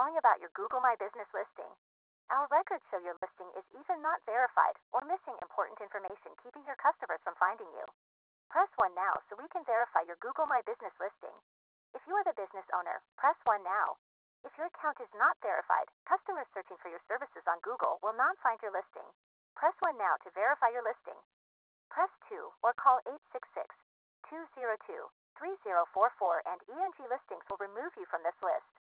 calling about your Google My Business listing. Our records show your listing is either not verified or missing important information, keeping your customers from finding you. Press 1 now so we can verify your Google My Business listing. If you are the business owner, press 1 now. If your account is not verified, customers searching for your services on Google will not find your listing. Press 1 now to verify your listing. Press 2 or call 866-202-3044 and ENG Listings will remove you from this list.